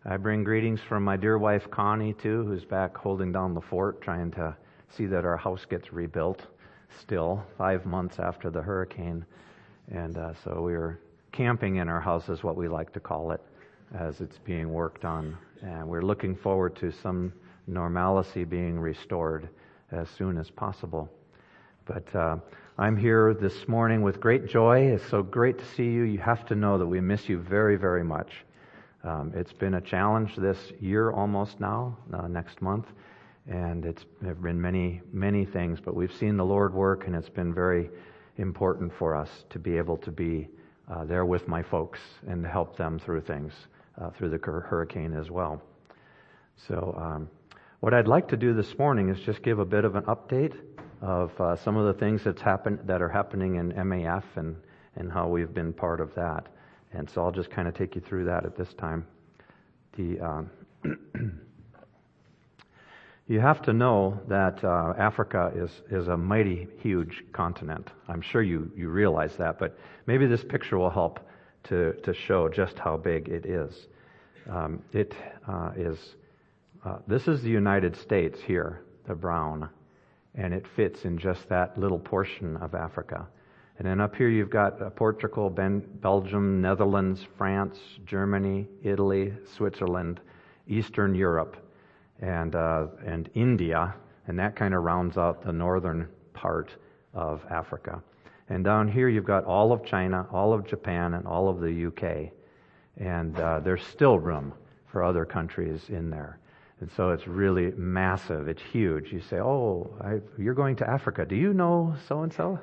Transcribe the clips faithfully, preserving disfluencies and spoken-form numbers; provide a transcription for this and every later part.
I bring greetings from my dear wife Connie too, who's back holding down the fort, trying to see that our house gets rebuilt still, five months after the hurricane. And uh, so we were camping in our house, is what we like to call it, as it's being worked on. And we're looking forward to some normalcy being restored as soon as possible. But uh, I'm here this morning with great joy. It's so great to see you. You have to know that we miss you very, very much. Um, it's been a challenge this year almost now, uh, next month, and it's there have been many, many things, but we've seen the Lord work, and it's been very important for us to be able to be uh, there with my folks and to help them through things, uh, through the hurricane as well. So um, what I'd like to do this morning is just give a bit of an update of uh, some of the things that's happened that are happening in M A F and, and how we've been part of that. And so I'll just kind of take you through that at this time. The um, you have to know that uh, Africa is, is a mighty huge continent. I'm sure you, you realize that, but maybe this picture will help to, to show just how big it is. Um, it uh, is, uh, this is the United States here, the brown, and it fits in just that little portion of Africa. And then up here you've got uh, Portugal, ben, Belgium, Netherlands, France, Germany, Italy, Switzerland, Eastern Europe, and uh, and India, and that kind of rounds out the northern part of Africa. And down here you've got all of China, all of Japan, and all of the U K. And uh, there's still room for other countries in there. And so it's really massive. It's huge. You say, oh, I, you're going to Africa. Do you know so-and-so?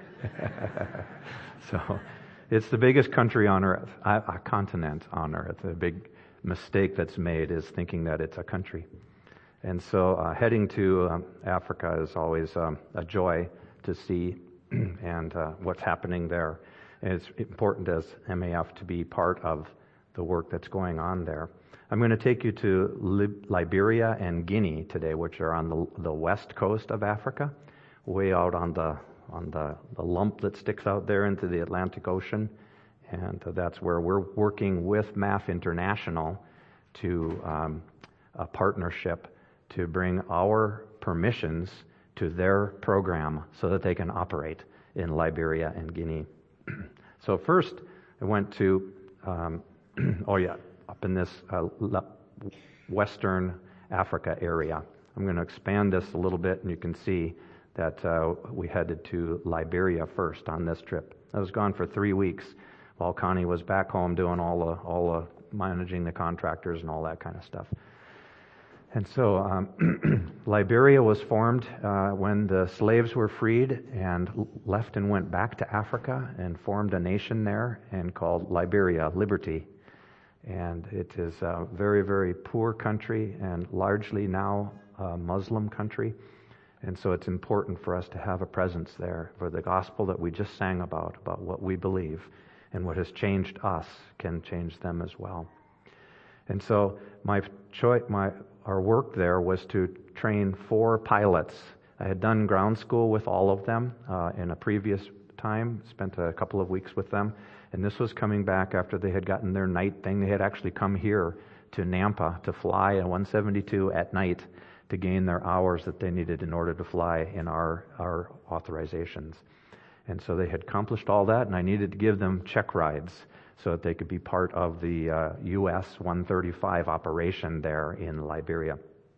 So it's the biggest country on earth, a, a continent on earth. A big mistake that's made is thinking that it's a country. And so uh, heading to um, Africa is always um, a joy to see and uh, what's happening there. And it's important as M A F to be part of the work that's going on there. I'm going to take you to Lib- Liberia and Guinea today, which are on the, the west coast of Africa, way out on the on the, the lump that sticks out there into the Atlantic Ocean. And uh, that's where we're working with M A F International to um, a partnership to bring our permissions to their program so that they can operate in Liberia and Guinea. So first, I went to, um, oh yeah, up in this uh, Western Africa area. I'm going to expand this a little bit, and you can see that uh, we headed to Liberia first on this trip. I was gone for three weeks while Connie was back home doing all the, all the managing the contractors and all that kind of stuff. And so um, Liberia was formed uh, when the slaves were freed and left and went back to Africa and formed a nation there and called Liberia, Liberty. And it is a very, very poor country and largely now a Muslim country. And so it's important for us to have a presence there for the gospel that we just sang about, about what we believe and what has changed us can change them as well. And so my choice, my our work there was to train four pilots. I had done ground school with all of them uh, in a previous time, spent a couple of weeks with them. And this was coming back after they had gotten their night thing. They had actually come here to Nampa to fly a one seventy-two at night to gain their hours that they needed in order to fly in our, our authorizations. And so they had accomplished all that, and I needed to give them check rides so that they could be part of the uh, U S one thirty-five operation there in Liberia.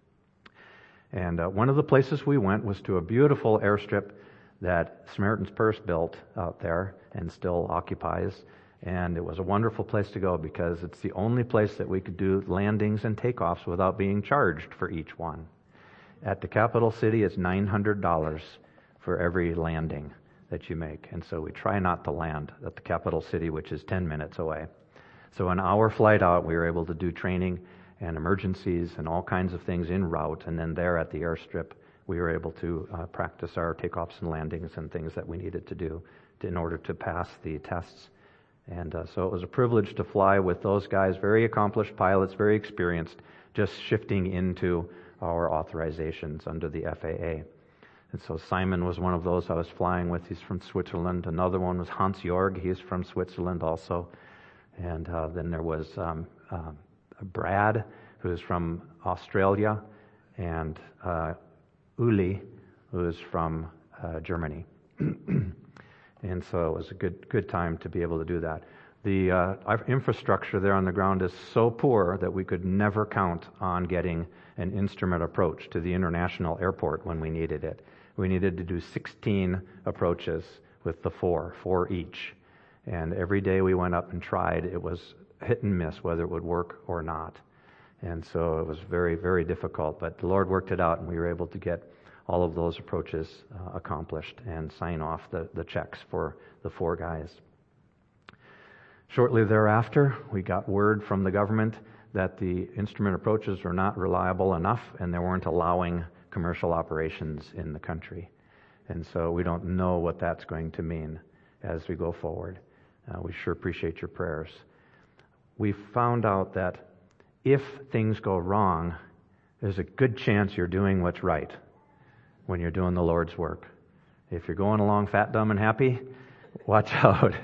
And uh, one of the places we went was to a beautiful airstrip that Samaritan's Purse built out there and still occupies. And it was a wonderful place to go because it's the only place that we could do landings and takeoffs without being charged for each one. At the capital city, it's nine hundred dollars for every landing that you make. And so we try not to land at the capital city, which is ten minutes away. So an hour flight out, we were able to do training and emergencies and all kinds of things en route. And then there at the airstrip, we were able to uh, practice our takeoffs and landings and things that we needed to do to, in order to pass the tests. And uh, so it was a privilege to fly with those guys, very accomplished pilots, very experienced, just shifting into our authorizations under the F A A. And so Simon was one of those I was flying with. He's from Switzerland. Another one was Hans Jorg. He's from Switzerland also. And uh, then there was um, uh, Brad, who's from Australia, and uh, Uli, who is from uh, Germany. And so it was a good good time to be able to do that. The uh, our infrastructure there on the ground is so poor that we could never count on getting an instrument approach to the international airport when we needed it. We needed to do sixteen approaches with the four, four each. And every day we went up and tried, it was hit and miss whether it would work or not. And so it was very, very difficult. But the Lord worked it out, and we were able to get all of those approaches uh, accomplished and sign off the, the checks for the four guys. Shortly thereafter, we got word from the government that the instrument approaches were not reliable enough, and they weren't allowing commercial operations in the country. And so we don't know what that's going to mean as we go forward. Uh, we sure appreciate your prayers. We found out that if things go wrong, there's a good chance you're doing what's right when you're doing the Lord's work. If you're going along fat, dumb, and happy, watch out.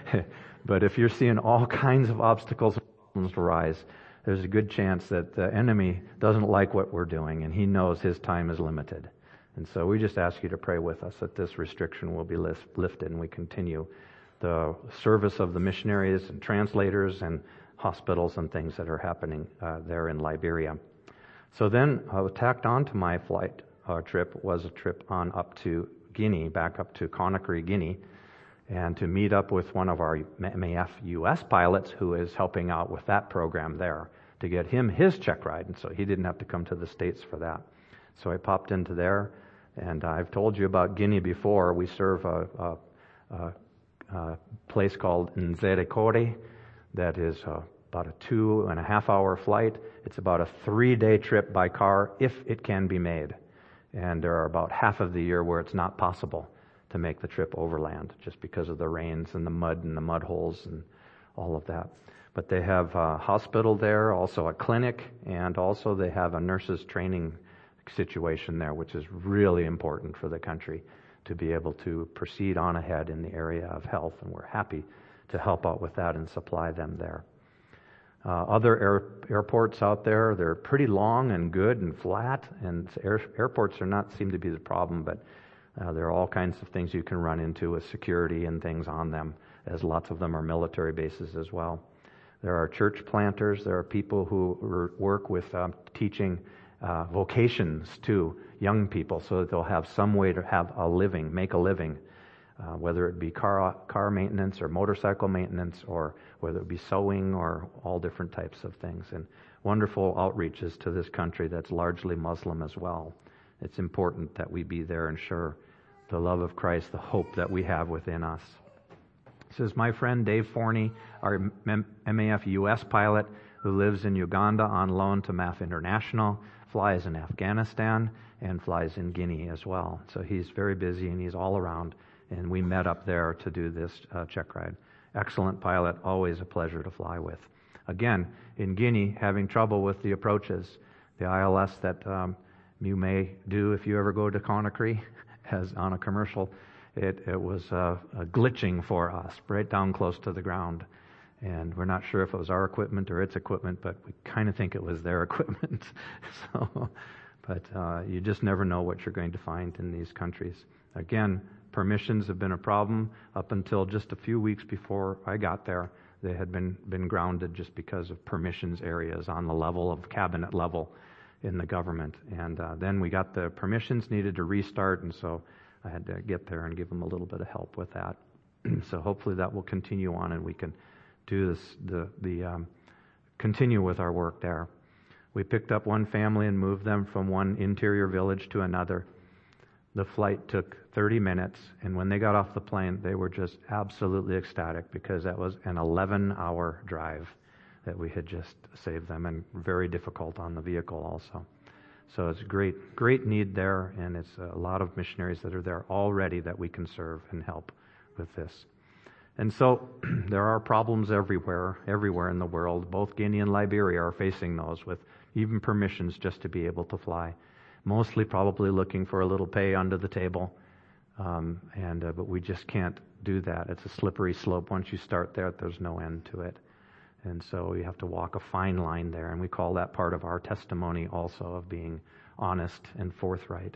But if you're seeing all kinds of obstacles and problems arise, there's a good chance that the enemy doesn't like what we're doing, and he knows his time is limited. And so we just ask you to pray with us that this restriction will be lifted, and we continue the service of the missionaries and translators and hospitals and things that are happening uh, there in Liberia. So then, uh, tacked on to my flight uh, trip was a trip on up to Guinea, back up to Conakry, Guinea, and to meet up with one of our M A F U S pilots who is helping out with that program there to get him his check ride, and so he didn't have to come to the States for that. So I popped into there, and I've told you about Guinea before. We serve a, a, a, a place called Nzerekore that is uh, about a two and a half hour flight. It's about a three-day trip by car if it can be made. And there are about half of the year where it's not possible to make the trip overland just because of the rains and the mud and the mud holes and all of that. But they have a hospital there, also a clinic, and also they have a nurses training situation there, which is really important for the country to be able to proceed on ahead in the area of health, and we're happy to help out with that and supply them there. Uh, other air, airports out there, they're pretty long and good and flat, and air, airports are not seem to be the problem, but uh, there are all kinds of things you can run into with security and things on them, as lots of them are military bases as well. There are church planters, there are people who work with um, teaching uh, vocations to young people so that they'll have some way to have a living, make a living. Uh, whether it be car car maintenance or motorcycle maintenance, or whether it be sewing, or all different types of things. And wonderful outreaches to this country that's largely Muslim as well. It's important that we be there and share the love of Christ, the hope that we have within us. This is my friend Dave Forney, our M A F U S pilot who lives in Uganda on loan to M A F International, flies in Afghanistan, and flies in Guinea as well. So he's very busy and he's all around. And we met up there to do this uh, check ride. Excellent pilot, always a pleasure to fly with. Again, in Guinea, having trouble with the approaches. The I L S that um, you may do if you ever go to Conakry, as on a commercial, it, it was uh, uh, glitching for us, right down close to the ground. And we're not sure if it was our equipment or its equipment, but we kind of think it was their equipment. so, but uh, you just never know what you're going to find in these countries. Again, permissions have been a problem. Up until just a few weeks before I got there, they had been, been grounded just because of permissions areas on the level of cabinet level in the government. And uh, then we got the permissions, needed to restart, and so I had to get there and give them a little bit of help with that. So hopefully that will continue on, and we can do this, the, the um, continue with our work there. We picked up one family and moved them from one interior village to another. The flight took thirty minutes, and when they got off the plane, they were just absolutely ecstatic because that was an eleven hour drive that we had just saved them, and very difficult on the vehicle also. So it's great, great need there, and it's a lot of missionaries that are there already that we can serve and help with this. And so there are problems everywhere, everywhere in the world. Both Guinea and Liberia are facing those with even permissions just to be able to fly. Mostly probably looking for a little pay under the table, um, and uh, but we just can't do that. It's a slippery slope. Once you start there, there's no end to it. And so you have to walk a fine line there, and we call that part of our testimony also, of being honest and forthright.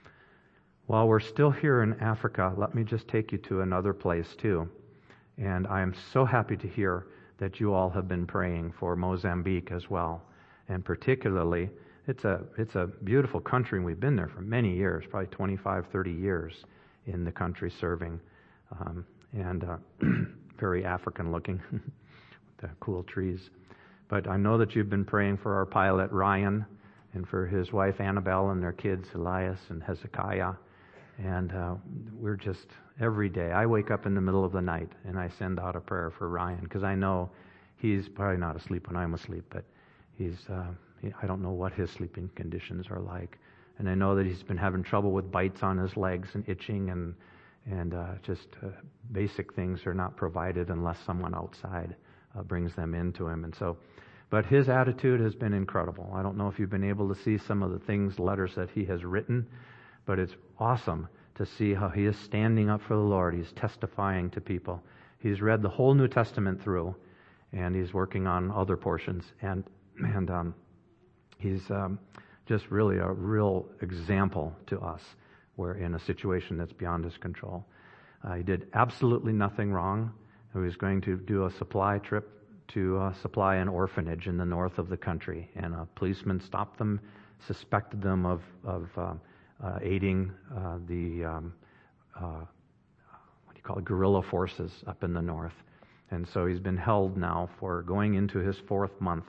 While we're still here in Africa, let me just take you to another place too. And I am so happy to hear that you all have been praying for Mozambique as well. And particularly, it's a it's a beautiful country, and we've been there for many years, probably twenty-five, thirty years in the country serving. Um, and uh, very African looking, with the cool trees. But I know that you've been praying for our pilot, Ryan, and for his wife, Annabelle, and their kids, Elias and Hezekiah. And uh, we're just, every day, I wake up in the middle of the night and I send out a prayer for Ryan, because I know he's probably not asleep when I'm asleep, but he's, uh, he, I don't know what his sleeping conditions are like. And I know that he's been having trouble with bites on his legs and itching, and and uh, just uh, basic things are not provided unless someone outside uh, brings them into him. And so, but his attitude has been incredible. I don't know if you've been able to see some of the things, letters that he has written, but it's awesome to see how he is standing up for the Lord. He's testifying to people. He's read the whole New Testament through, and he's working on other portions. And and um, he's um, just really a real example to us, where in a situation that's beyond his control. Uh, he did absolutely nothing wrong. He was going to do a supply trip to uh, supply an orphanage in the north of the country, and a policeman stopped them, suspected them of of uh, uh, aiding uh, the um, uh, what do you call it, guerrilla forces up in the north. And so he's been held now for going into his fourth month,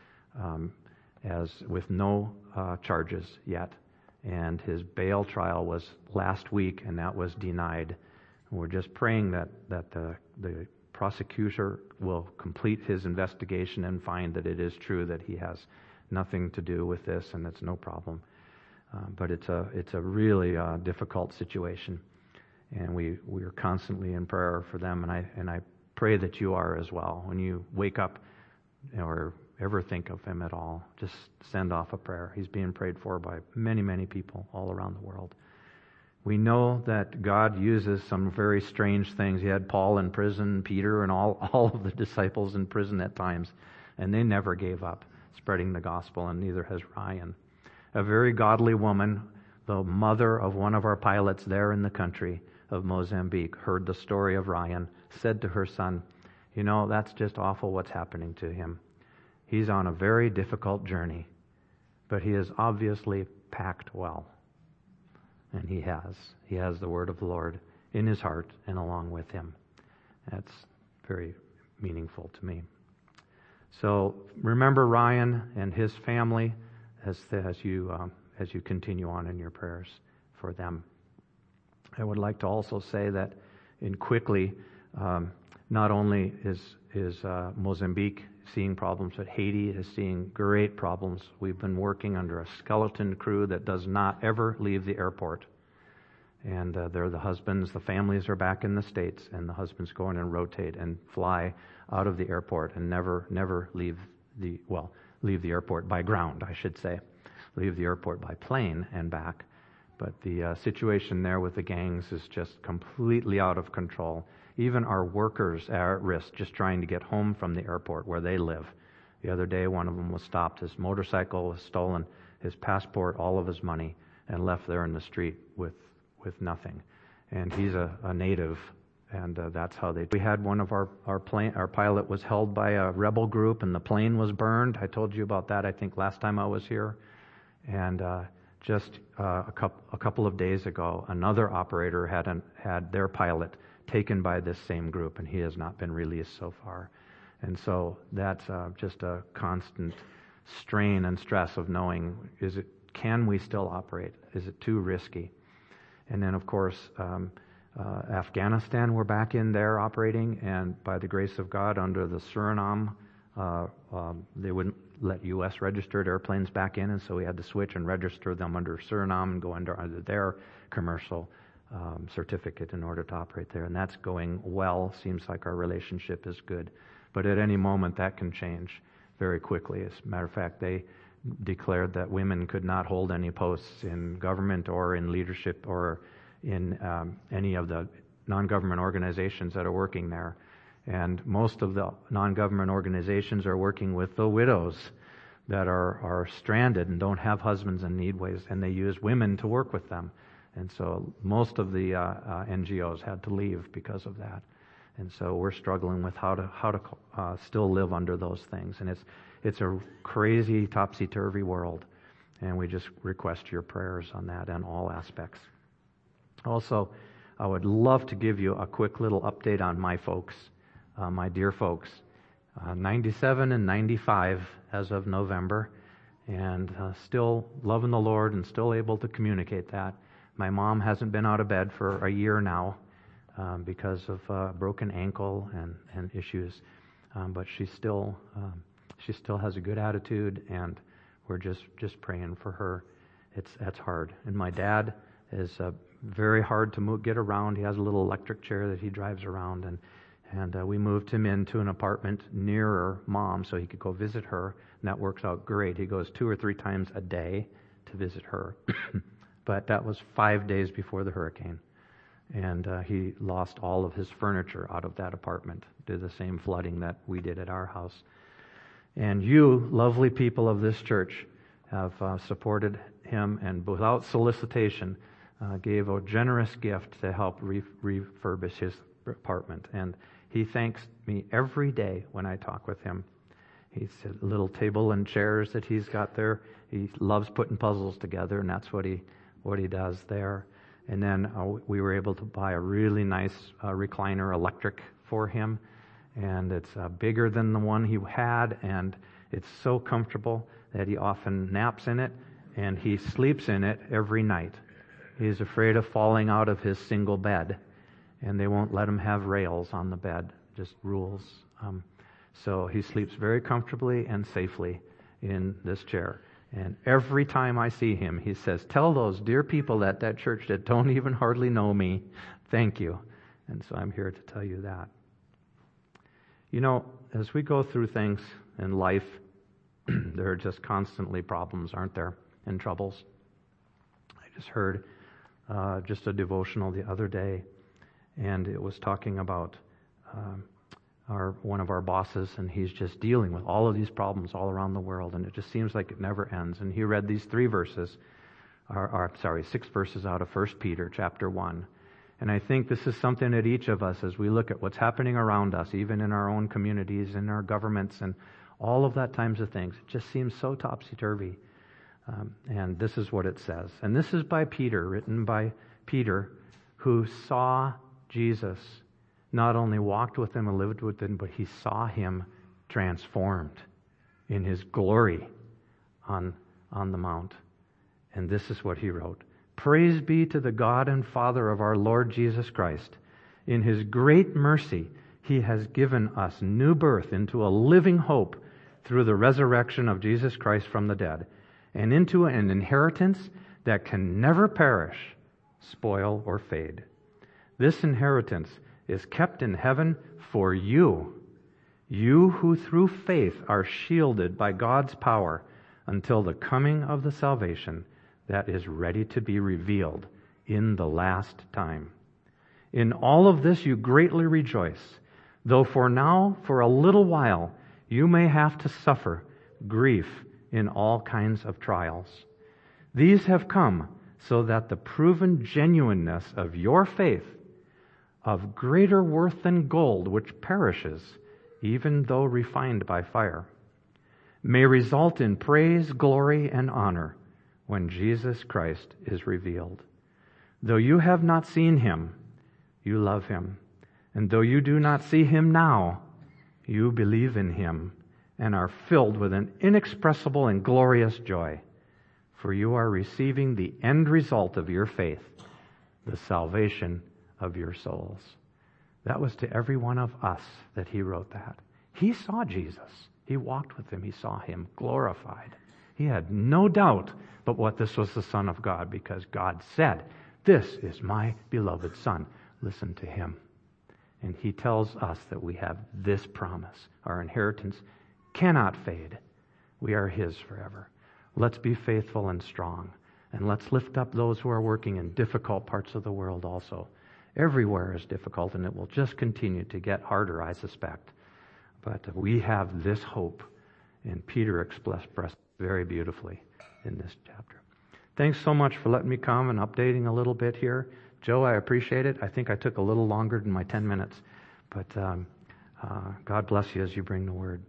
um, as with no uh, charges yet. And his bail trial was last week, and that was denied. And we're just praying that that the the prosecutor will complete his investigation and find that it is true that he has nothing to do with this, and it's no problem. Uh, but it's a it's a really uh, difficult situation, and we we are constantly in prayer for them. And I and I pray that you are as well. When you wake up or ever think of him at all, just send off a prayer. He's being prayed for by many, many people all around the world. We know that God uses some very strange things. He had Paul in prison, Peter, and all, all of the disciples in prison at times, and they never gave up spreading the gospel, and neither has Ryan. A very godly woman, the mother of one of our pilots there in the country of Mozambique, heard the story of Ryan, said to her son, "You know, that's just awful what's happening to him. He's on a very difficult journey, but he is obviously packed well." And he has. He has the word of the Lord in his heart and along with him. That's very meaningful to me. So remember Ryan and his family as as you um, as you continue on in your prayers for them. I would like to also say that in quickly, um, not only is is uh, Mozambique seeing problems, but Haiti is seeing great problems. We've been working under a skeleton crew that does not ever leave the airport. And uh, they're the husbands, the families are back in the States, and the husbands go in and rotate and fly out of the airport and never, never leave the, well, leave the airport by ground, I should say. Leave the airport by plane and back. But the uh, situation there with the gangs is just completely out of control. Even our workers are at risk just trying to get home from the airport where they live. The other day, one of them was stopped. His motorcycle was stolen, his passport, all of his money, and left there in the street with, with nothing. And he's a, a native, and uh, that's how they... We had one of our, our plane, our pilot was held by a rebel group, and the plane was burned. I told you about that, I think, last time I was here. And uh, just uh, a, couple, a couple of days ago, another operator had an, had their pilot taken by this same group, and he has not been released so far. And so that's uh, just a constant strain and stress of knowing, is it, can we still operate? Is it too risky? And then, of course, um, uh, Afghanistan, we're back in there operating, and by the grace of God, under the Suriname, uh, um, they wouldn't let U S registered airplanes back in, and so we had to switch and register them under Suriname and go under, under their commercial Um, certificate in order to operate there, and that's going well. Seems like our relationship is good, but at any moment that can change very quickly. As a matter of fact, they declared that women could not hold any posts in government or in leadership or in um, any of the non-government organizations that are working there, And most of the non-government organizations are working with the widows that are, are stranded and don't have husbands and need ways, and they use women to work with them. And so most of the uh, uh, N G Os had to leave because of that. And so we're struggling with how to how to uh, still live under those things. And it's it's a crazy, topsy-turvy world. And we just request your prayers on that in all aspects. Also, I would love to give you a quick little update on my folks, uh, my dear folks. Uh, ninety-seven and ninety-five as of November, and uh, still loving the Lord and still able to communicate that. My mom hasn't been out of bed for a year now um, because of uh, broken ankle and, and issues, um, but she still um, she still has a good attitude, and we're just, just praying for her. It's that's hard. And my dad is uh, very hard to move, get around. He has a little electric chair that he drives around, and And uh, we moved him into an apartment nearer Mom so he could go visit her, and that works out great. He goes two or three times a day to visit her. But that was five days before the hurricane, and uh, he lost all of his furniture out of that apartment due to the same flooding that we did at our house. And you, lovely people of this church, have uh, supported him, and without solicitation, uh, gave a generous gift to help re- refurbish his apartment. And he thanks me every day when I talk with him. He's a little table and chairs that he's got there. He loves putting puzzles together, and that's what he what he does there. And then uh, we were able to buy a really nice uh, recliner electric for him, and it's uh, bigger than the one he had, and it's so comfortable that he often naps in it, and he sleeps in it every night. He's afraid of falling out of his single bed, and they won't let him have rails on the bed, just rules. Um, so he sleeps very comfortably and safely in this chair. And every time I see him, he says, "Tell those dear people at that church that don't even hardly know me, thank you." And so I'm here to tell you that. You know, as we go through things in life, there are just constantly problems, aren't there, and troubles. I just heard uh, just a devotional the other day, and it was talking about um, our one of our bosses, and he's just dealing with all of these problems all around the world, and it just seems like it never ends. And he read these three verses, or, or sorry, six verses out of First Peter chapter one. And I think this is something that each of us, as we look at what's happening around us, even in our own communities, in our governments, and all of that types of things, it just seems so topsy-turvy. Um, and this is what it says. And this is by Peter, written by Peter, who saw Jesus, not only walked with him and lived with him, but he saw him transformed in his glory on, on the mount. And this is what he wrote. "Praise be to the God and Father of our Lord Jesus Christ. In his great mercy, he has given us new birth into a living hope through the resurrection of Jesus Christ from the dead, and into an inheritance that can never perish, spoil, or fade. This inheritance is kept in heaven for you, you who through faith are shielded by God's power until the coming of the salvation that is ready to be revealed in the last time. In all of this you greatly rejoice, though for now, for a little while, you may have to suffer grief in all kinds of trials. These have come so that the proven genuineness of your faith, of greater worth than gold which perishes, even though refined by fire, may result in praise, glory, and honor when Jesus Christ is revealed. Though you have not seen him, you love him. And though you do not see him now, you believe in him and are filled with an inexpressible and glorious joy. For you are receiving the end result of your faith, the salvation of your souls." That was to every one of us that he wrote that. He saw Jesus. He walked with him. He saw him glorified. He had no doubt but what this was the Son of God, because God said, "This is my beloved Son. Listen to him." And he tells us that we have this promise. Our inheritance cannot fade. We are his forever. Let's be faithful and strong. And let's lift up those who are working in difficult parts of the world also. everywhere is difficult, and it will just continue to get harder, I suspect. But we have this hope, and Peter expressed very beautifully in this chapter. Thanks so much for letting me come and updating a little bit here. Joe, I appreciate it. I think I took a little longer than my ten minutes, but um, uh, God bless you as you bring the word.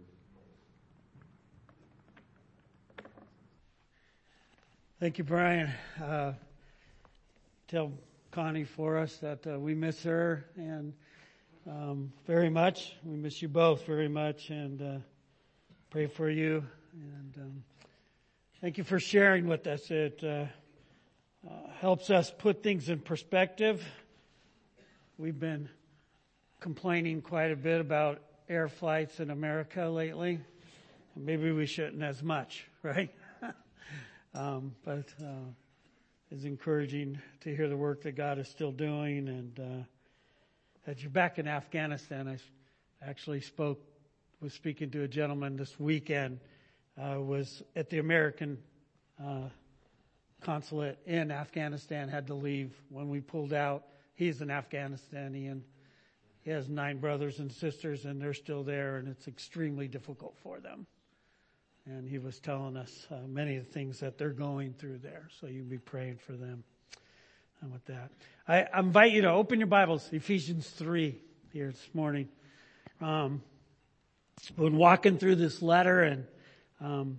Thank you, Brian. Uh, tell Connie for us that uh, we miss her and um, very much. We miss you both very much, and uh, pray for you. And um, thank you for sharing with us. It uh, uh, helps us put things in perspective. We've been complaining quite a bit about air flights in America lately. Maybe we shouldn't as much, right? um, but uh, it's encouraging to hear the work that God is still doing. And uh, that you're back in Afghanistan. I actually spoke, was speaking to a gentleman this weekend, uh, was at the American uh, consulate in Afghanistan, had to leave when we pulled out. He's an Afghanistani, and he has nine brothers and sisters, and they're still there, and it's extremely difficult for them. And he was telling us uh, many of the things that they're going through there, so you can be praying for them. And with that, I, I invite you to open your Bibles, Ephesians three, here this morning. Um, when walking through this letter, and um,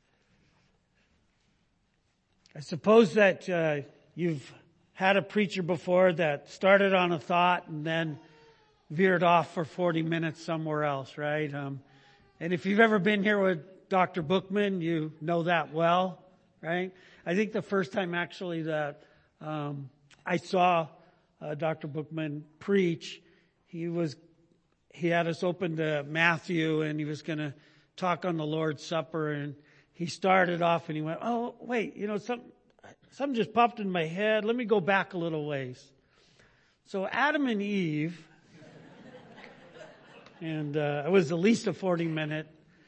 I suppose that uh, you've had a preacher before that started on a thought and then veered off for forty minutes somewhere else, right? Um, and if you've ever been here with Doctor Bookman, you know that well, right? I think the first time actually that um, I saw uh, Doctor Bookman preach, he was he had us open to Matthew, and he was going to talk on the Lord's Supper, and he started off and he went, "Oh, wait, you know, something something just popped in my head. Let me go back a little ways." So Adam and Eve. And uh, it was at least a forty-minute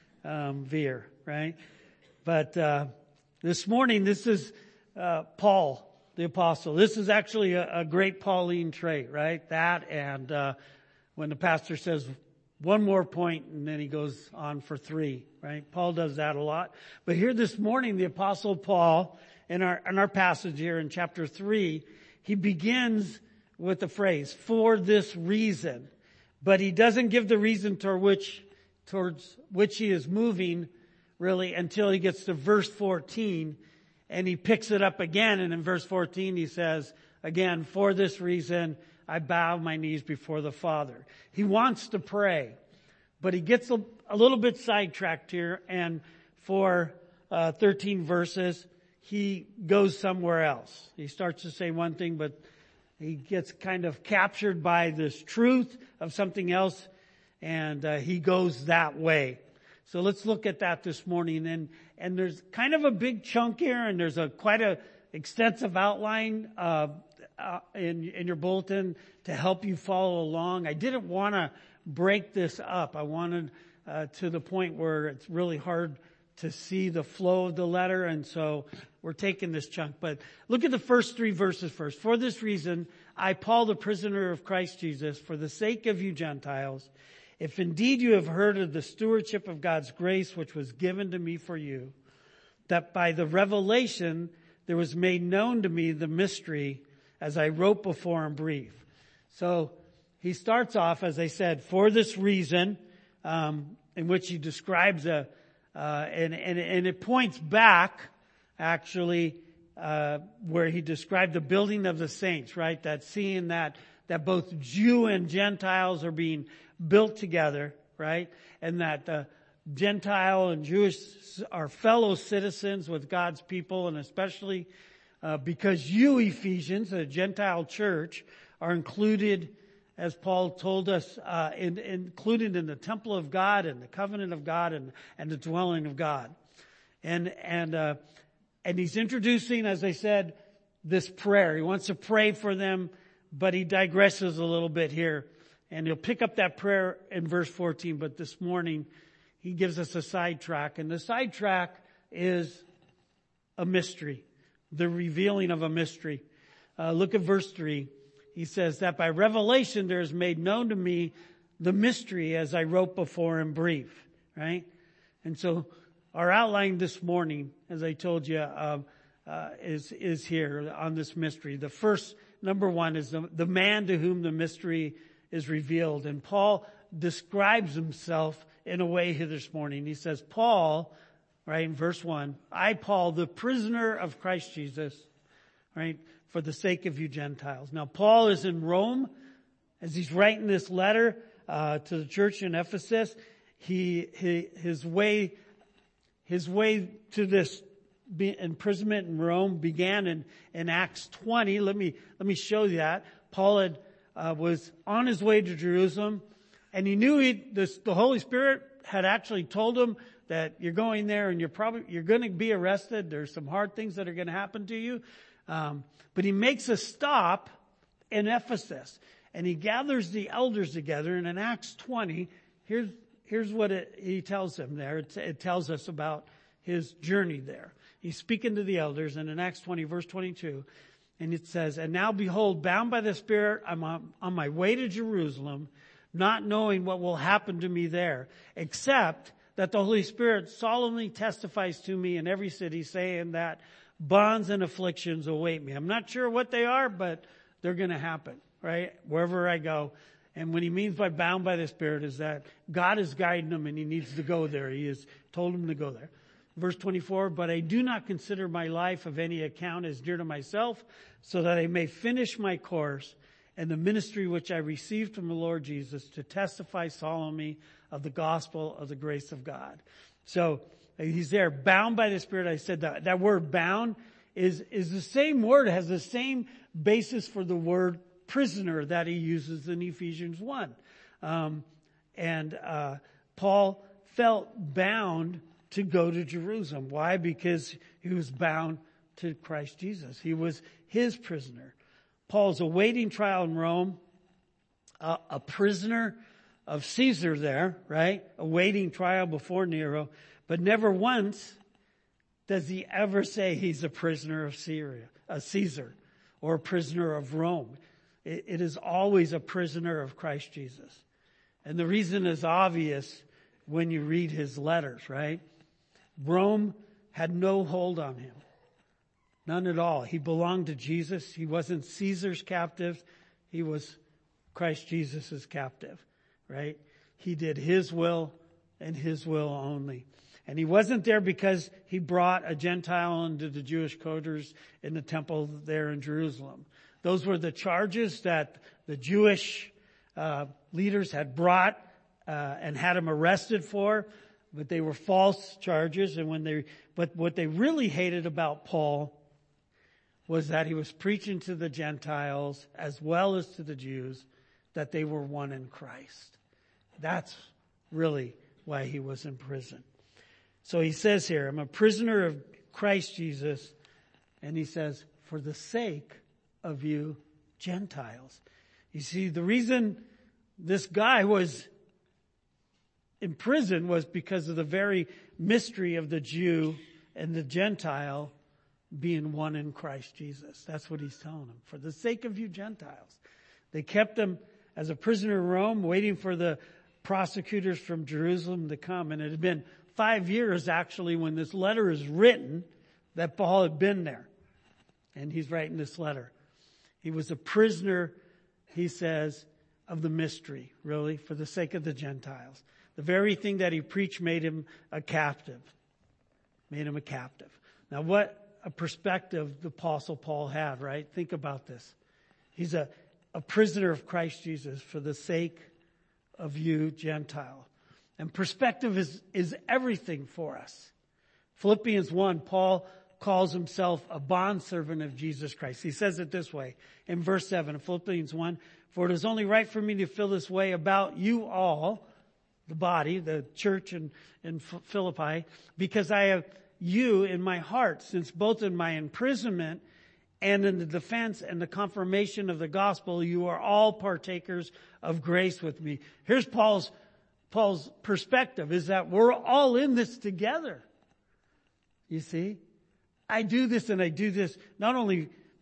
um, veer, right? But uh, this morning, this is uh, Paul, the apostle. This is actually a, a great Pauline trait, right? That and uh, when the pastor says one more point, and then he goes on for three, right? Paul does that a lot. But here this morning, the apostle Paul, in our in our passage here in chapter three, he begins with the phrase, "For this reason." But he doesn't give the reason toward which, towards which he is moving, really, until he gets to verse fourteen. And he picks it up again. And in verse fourteen, he says, again, "For this reason, I bow my knees before the Father." He wants to pray, but he gets a, a little bit sidetracked here. And for uh, thirteen verses, he goes somewhere else. He starts to say one thing, but he gets kind of captured by this truth of something else, and uh, he goes that way. So let's look at that this morning. And and there's kind of a big chunk here, and there's a quite a extensive outline uh, uh, in in your bulletin to help you follow along. I didn't want to break this up. I wanted uh, to the point where it's really hard to see the flow of the letter, and so we're taking this chunk. But look at the first three verses first. "For this reason, I, Paul, the prisoner of Christ Jesus, for the sake of you Gentiles, if indeed you have heard of the stewardship of God's grace which was given to me for you, that by the revelation there was made known to me the mystery, as I wrote before in brief." So he starts off, as I said, "For this reason," um, in which he describes a Uh, and, and, and it points back, actually, uh, where he described the building of the saints, right? That seeing that, that both Jew and Gentiles are being built together, right? And that the Gentile and Jewish are fellow citizens with God's people, and especially uh, because you, Ephesians, a Gentile church, are included, as Paul told us, uh, in, included in the temple of God and the covenant of God and, and the dwelling of God. And, and, uh, and he's introducing, as I said, this prayer. He wants to pray for them, but he digresses a little bit here. And he'll pick up that prayer in verse fourteen, but this morning he gives us a sidetrack. And the sidetrack is a mystery, the revealing of a mystery. Uh, look at verse three. he says that by revelation there is made known to me the mystery as I wrote before in brief, right? And so our outline this morning, as I told you, uh, uh, is, is here on this mystery. The first, number one, is the, the man to whom the mystery is revealed. And Paul describes himself in a way here this morning. He says, Paul, right, in verse one, I, Paul, the prisoner of Christ Jesus, right, for the sake of you Gentiles. Now, Paul is in Rome as he's writing this letter uh, to the church in Ephesus. He, he his way his way to this imprisonment in Rome began in, in Acts twenty. Let me let me show you that. Paul had uh, was on his way to Jerusalem, and he knew he this, the Holy Spirit had actually told him that you're going there and you're probably you're going to be arrested. There's some hard things that are going to happen to you. Um, but he makes a stop in Ephesus, and he gathers the elders together. And in Acts twenty, here's here's what it, he tells them there. It, it tells us about his journey there. He's speaking to the elders, and in Acts twenty, verse twenty-two, and it says, "And now behold, bound by the Spirit, I'm on, on my way to Jerusalem, not knowing what will happen to me there, except that the Holy Spirit solemnly testifies to me in every city, saying that bonds and afflictions await me." I'm not sure what they are, but they're going to happen, right? Wherever I go. And what he means by bound by the Spirit is that God is guiding him and he needs to go there. He has told him to go there. Verse twenty-four, "But I do not consider my life of any account as dear to myself, so that I may finish my course and the ministry which I received from the Lord Jesus to testify solemnly of the gospel of the grace of God." So he's there, bound by the Spirit. I said that that word bound is, is the same word, has the same basis for the word prisoner that he uses in Ephesians one. Um, and uh, Paul felt bound to go to Jerusalem. Why? Because he was bound to Christ Jesus. He was his prisoner. Paul's awaiting trial in Rome, uh, a prisoner of Caesar there, right? Awaiting trial before Nero. But never once does he ever say he's a prisoner of Syria, a Caesar, or a prisoner of Rome. It, it is always a prisoner of Christ Jesus. And the reason is obvious when you read his letters, right? Rome had no hold on him. None at all. He belonged to Jesus. He wasn't Caesar's captive. He was Christ Jesus' captive, right? He did his will and his will only. And he wasn't there because he brought a Gentile into the Jewish quarters in the temple there in Jerusalem. Those were the charges that the Jewish uh, leaders had brought uh, and had him arrested for. But they were false charges. And when they, but what they really hated about Paul was that he was preaching to the Gentiles as well as to the Jews that they were one in Christ. That's really why he was in prison. So he says here, I'm a prisoner of Christ Jesus. And he says, for the sake of you Gentiles. You see, the reason this guy was in prison was because of the very mystery of the Jew and the Gentile being one in Christ Jesus. That's what he's telling them. For the sake of you Gentiles. They kept him as a prisoner in Rome, waiting for the prosecutors from Jerusalem to come. And it had been five years, actually, when this letter is written, that Paul had been there. And he's writing this letter. He was a prisoner, he says, of the mystery, really, for the sake of the Gentiles. The very thing that he preached made him a captive. Made him a captive. Now, what a perspective the Apostle Paul had, right? Think about this. He's a, a prisoner of Christ Jesus for the sake of you, Gentile. And perspective is, is everything for us. Philippians one, Paul calls himself a bondservant of Jesus Christ. He says it this way in verse seven of Philippians one, "For it is only right for me to feel this way about you all," the body, the church in, in Philippi, "because I have you in my heart, since both in my imprisonment and in the defense and the confirmation of the gospel, you are all partakers of grace with me." Here's Paul's, Paul's perspective, is that we're all in this together. You see? I do this and I do this not only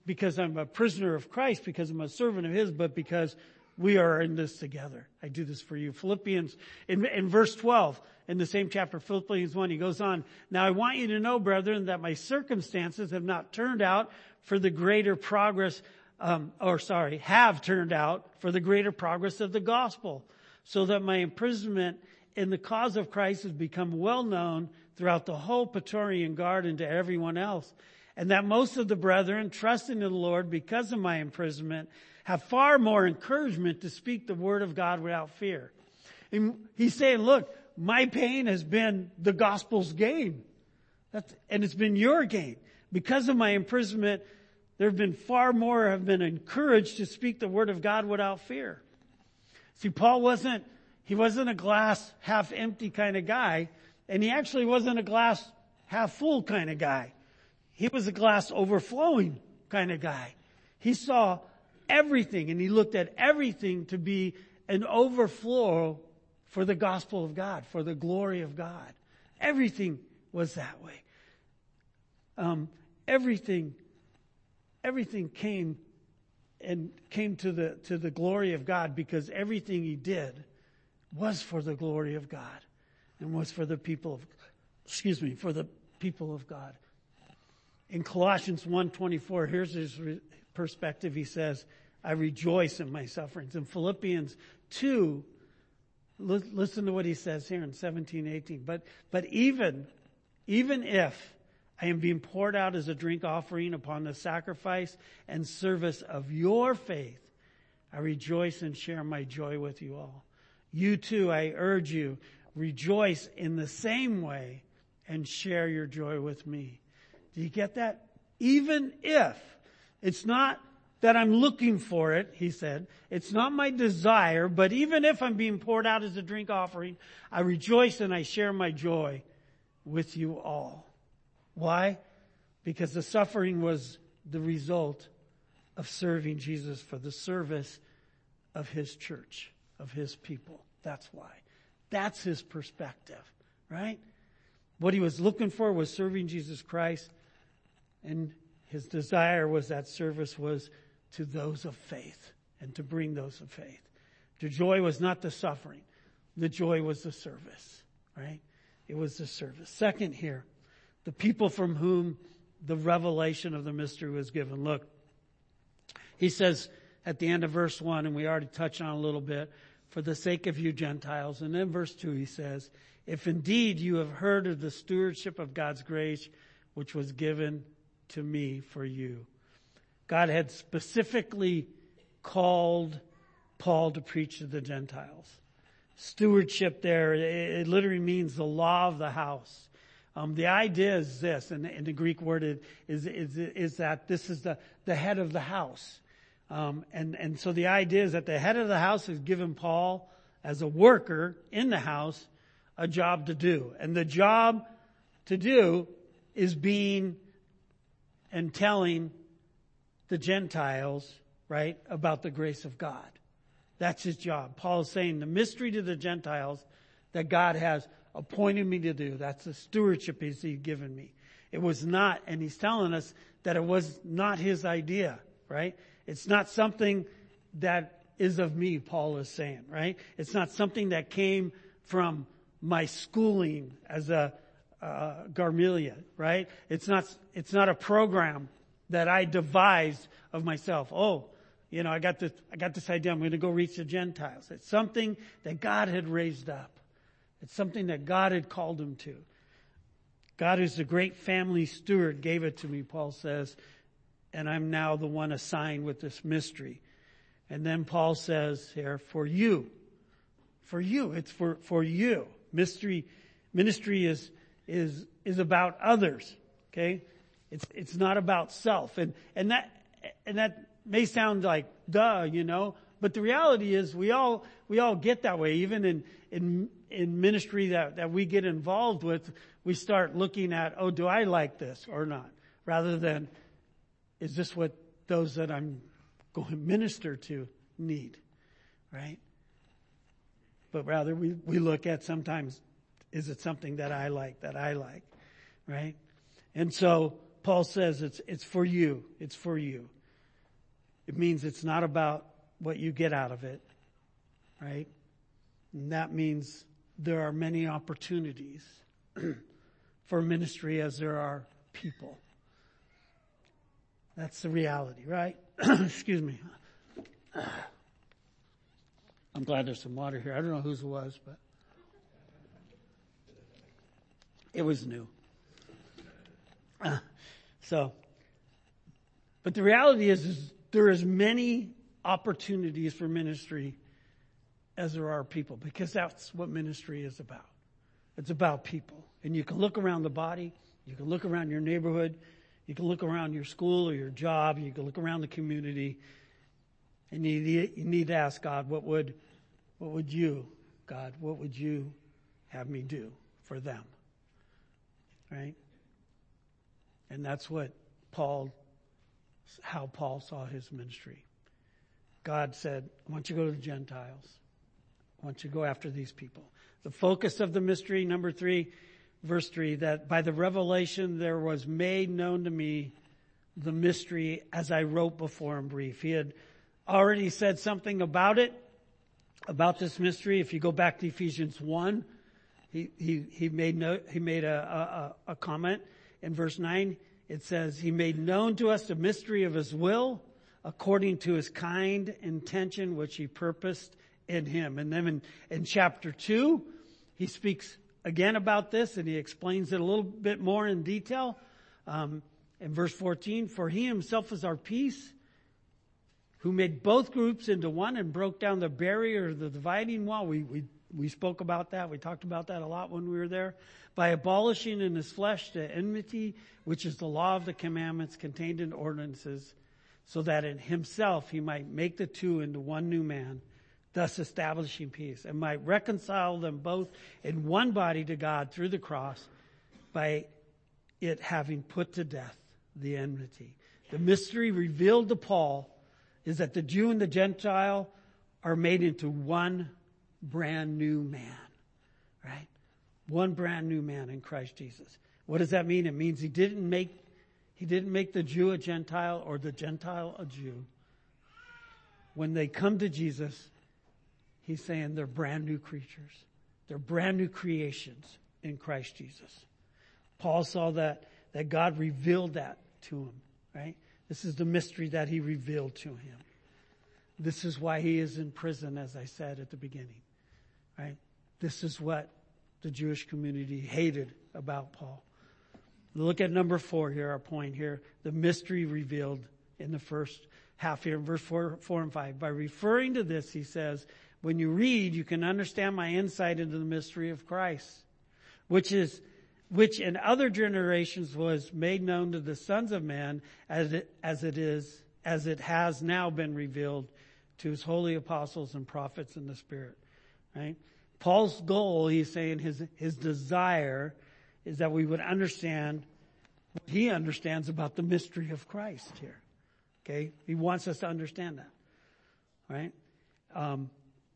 because I'm a prisoner of Christ, because I'm a servant of His, but because we are in this together. I do this for you. Philippians, in, in verse twelve, in the same chapter, Philippians one, he goes on, now I want you to know, brethren, that my circumstances have not turned out for the greater progress, um, or sorry, have turned out for the greater progress of the gospel, so that my imprisonment in the cause of Christ has become well known throughout the whole Praetorian Guard and to everyone else. And that most of the brethren, trusting in the Lord because of my imprisonment, have far more encouragement to speak the word of God without fear. And he's saying, look, my pain has been the gospel's gain. That's, and it's been your gain. Because of my imprisonment, there have been far more have been encouraged to speak the word of God without fear. See, Paul wasn't, he wasn't a glass half empty kind of guy, and he actually wasn't a glass half full kind of guy. He was a glass overflowing kind of guy. He saw everything, and he looked at everything to be an overflow for the gospel of God, for the glory of God. Everything was that way. Um, everything, everything came and came to the to the glory of God, because everything he did was for the glory of God and was for the people of, excuse me, for the people of God. In Colossians one twenty-four, here's his re- perspective. He says, I rejoice in my sufferings. In Philippians two, li- listen to what he says here in seventeen, eighteen. But, but even, even if I am being poured out as a drink offering upon the sacrifice and service of your faith, I rejoice and share my joy with you all. You too, I urge you, rejoice in the same way and share your joy with me. Do you get that? Even if it's not that I'm looking for it, he said, it's not my desire, but even if I'm being poured out as a drink offering, I rejoice and I share my joy with you all. Why? Because the suffering was the result of serving Jesus for the service of his church, of his people. That's why. That's his perspective, right? What he was looking for was serving Jesus Christ, and his desire was that service was to those of faith and to bring those of faith. The joy was not the suffering. The joy was the service, right? It was the service. Second here, the people from whom the revelation of the mystery was given. Look, he says at the end of verse one, and we already touched on it a little bit, for the sake of you Gentiles. And then verse two, he says, if indeed you have heard of the stewardship of God's grace, which was given to me for you. God had specifically called Paul to preach to the Gentiles. Stewardship there, it literally means the law of the house. Um, the idea is this, and, and the Greek word is, is, is that this is the, the head of the house. Um, and, and so the idea is that the head of the house has given Paul, as a worker in the house, a job to do. And the job to do is being and telling the Gentiles, right, about the grace of God. That's his job. Paul is saying the mystery to the Gentiles that God has appointed me to do. That's the stewardship he's given me. It was not, and he's telling us that it was not his idea, right? It's not something that is of me, Paul is saying, right? It's not something that came from my schooling as a uh, Gamaliel, right? It's not, it's not a program that I devised of myself. Oh, you know, I got this, I got this idea. I'm going to go reach the Gentiles. It's something that God had raised up. It's something that God had called him to. God, who's the great family steward, gave it to me, Paul says, and I'm now the one assigned with this mystery. And then Paul says here, for you, for you, it's for, for you. Mystery, ministry is, is, is about others. Okay. It's, it's not about self. And, and that, and that may sound like duh, you know, but the reality is we all, we all get that way. Even in, in, in ministry that, that we get involved with, we start looking at, oh, do I like this or not? Rather than, is this what those that I'm going to minister to need? Right? But rather we, we look at sometimes, is it something that I like, that I like? Right? And so Paul says it's, it's for you. It's for you. It means it's not about what you get out of it, right? And that means there are many opportunities for ministry as there are people. That's the reality, right? Excuse me. I'm glad there's some water here. I don't know whose it was, but it was new. Uh, so, but the reality is, is there is many opportunities for ministry as there are people, because that's what ministry is about. It's about people. And you can look around the body, you can look around your neighborhood, you can look around your school or your job, you can look around the community, and you need, you need to ask God, what would, what would you, God, what would you have me do for them? Right? And that's what Paul, how Paul saw his ministry. God said, I want you to go to the Gentiles. I want you to go after these people. The focus of the mystery, number three, verse three, that by the revelation there was made known to me the mystery as I wrote before in brief. He had already said something about it, about this mystery. If you go back to Ephesians one, he, he, he made no, he made a, a, a comment in verse nine. It says, he made known to us the mystery of his will according to his kind intention, which he purposed in him. And then in, in chapter two, he speaks again about this, and he explains it a little bit more in detail. Um, in verse fourteen, for he himself is our peace, who made both groups into one and broke down the barrier of the dividing wall. We, we, we spoke about that. We talked about that a lot when we were there. By abolishing in his flesh the enmity, which is the law of the commandments contained in ordinances, so that in himself he might make the two into one new man, thus establishing peace, and might reconcile them both in one body to God through the cross, by it having put to death the enmity. The mystery revealed to Paul is that the Jew and the Gentile are made into one brand new man, right? One brand new man in Christ Jesus. What does that mean? It means he didn't make, he didn't make the Jew a Gentile or the Gentile a Jew. When they come to Jesus, he's saying they're brand new creatures. They're brand new creations in Christ Jesus. Paul saw that, that God revealed that to him, right? This is the mystery that he revealed to him. This is why he is in prison, as I said at the beginning, right? This is what the Jewish community hated about Paul. Look at number four here, our point here. The mystery revealed in the first half here, in verse four, four and five. By referring to this, he says, when you read, you can understand my insight into the mystery of Christ, which is, which in other generations was made known to the sons of men as it, as it is, as it has now been revealed to his holy apostles and prophets in the Spirit, right? Paul's goal, he's saying his, his desire is that we would understand what he understands about the mystery of Christ here. Okay? He wants us to understand that. Right? Um,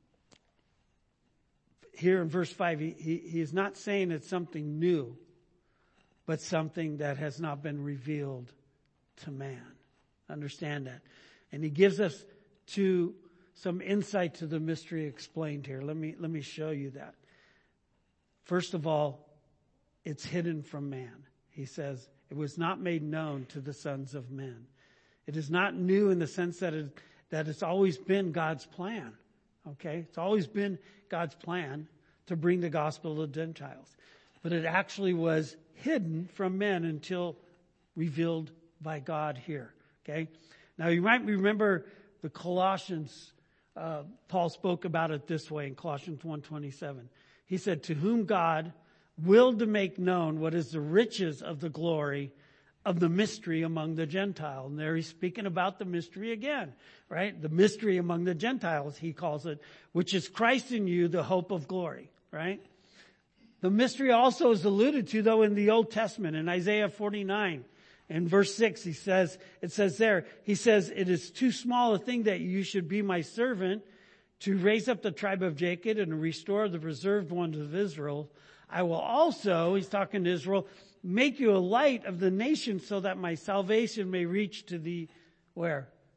here in verse five, he, he, he is not saying it's something new, but something that has not been revealed to man. Understand that. And he gives us to some insight to the mystery explained here. Let me, let me show you that. First of all, it's hidden from man. He says, it was not made known to the sons of men. It is not new in the sense that it, that it's always been God's plan. Okay? It's always been God's plan to bring the gospel to the Gentiles. But it actually was hidden from men until revealed by God here. Okay? Now you might remember the Colossians, uh, Paul spoke about it this way in Colossians one twenty-seven. He said, to whom God willed to make known what is the riches of the glory of the mystery among the Gentiles. And there he's speaking about the mystery again, right? The mystery among the Gentiles, he calls it, which is Christ in you, the hope of glory, right? The mystery also is alluded to, though, in the Old Testament. In Isaiah forty-nine, in verse six, he says, it says there, he says, it is too small a thing that you should be my servant to raise up the tribe of Jacob and restore the reserved ones of Israel. I will also, he's talking to Israel, make you a light of the nations so that my salvation may reach to the, where?